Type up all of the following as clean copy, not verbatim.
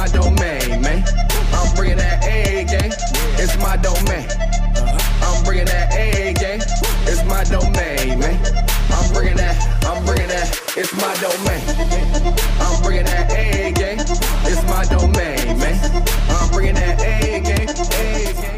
my domain, man. I'm bringing that A game. It's my domain. I'm bringing that A game. It's my domain, man. I'm bringing that. It's my domain. I'm bringing that A game. It's my domain, man. I'm bringing that A game. A game.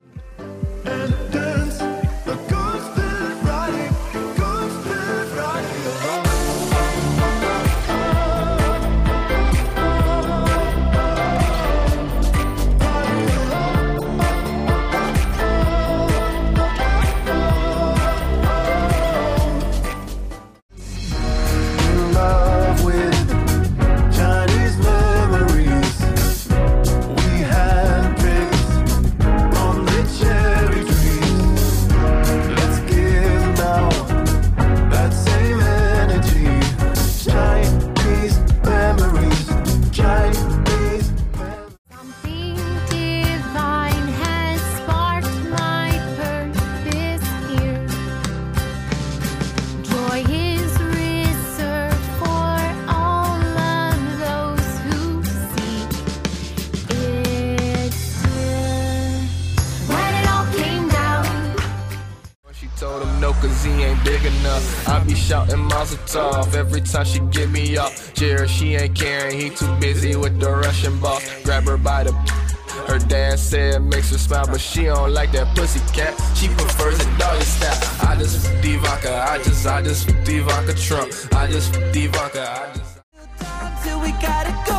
Cause he ain't big enough. I be shouting Mazel Tov every time she get me off. Jared, she ain't caring, he too busy with the Russian boss. Grab her by the her dad said makes her smile, but she don't like that pussy cat. She prefers a doggy style. I just f***ed Ivanka, I just f***ed Ivanka Trump. I just f***ed Ivanka, Till we gotta go.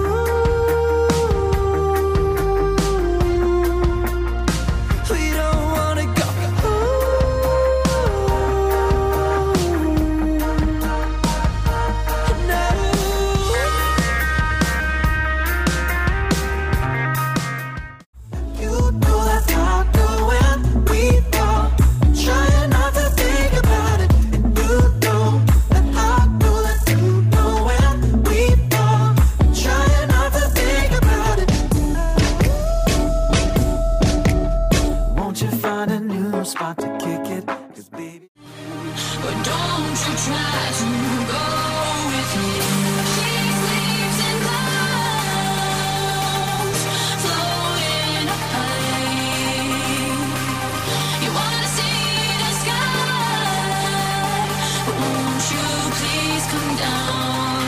Spot to kick it, 'cause baby. But don't you try to go with me. She sleeps in clouds, floating away. You wanna see the sky, but won't you please come down?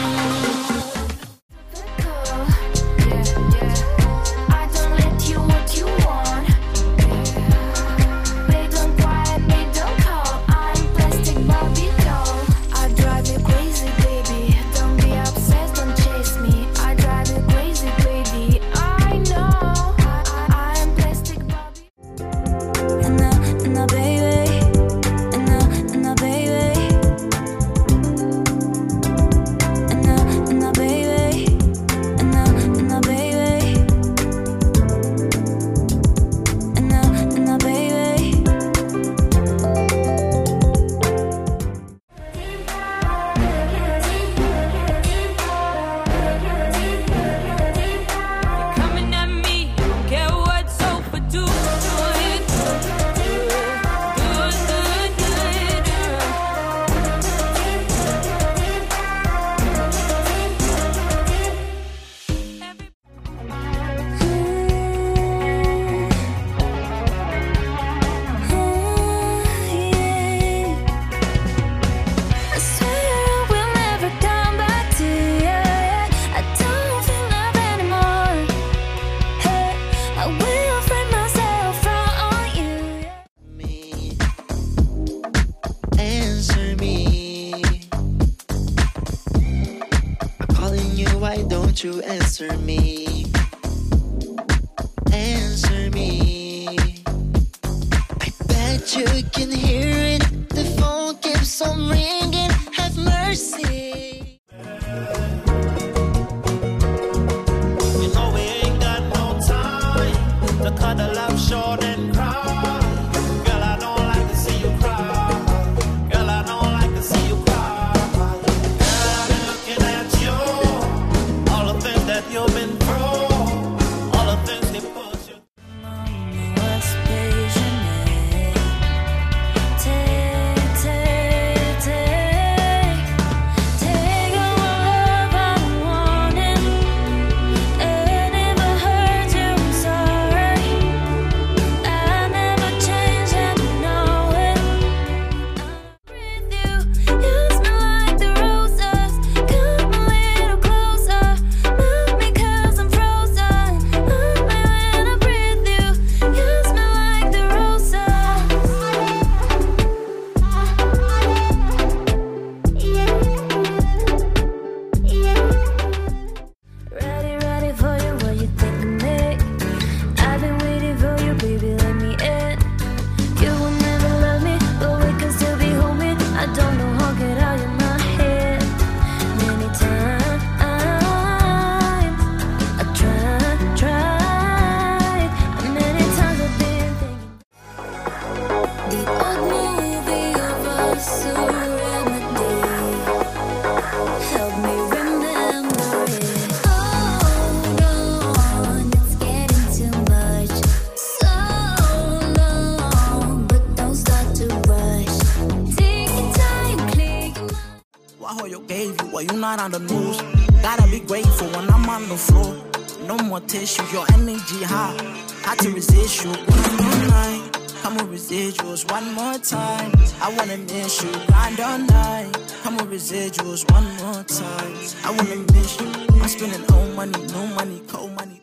Why don't you answer me? Answer me. I bet you can hear it. The phone keeps on ringing. Have mercy. You know we ain't got no time to cut the love short and cry. Girl, I don't like to see you cry. Girl, I don't like to see you cry. Girl, I've been looking at you. That you've been through, all the things they put you. What's patient? Take all love I wanted. you gave you, why you not on the news? Gotta be grateful when I'm on the floor. No more tissue, your energy high. Had to resist you one more night. Come with residuals one more time. I wanna miss you, grind all night. Come with residuals one more time. I wanna miss you. I'm spending old money, no money, cold money.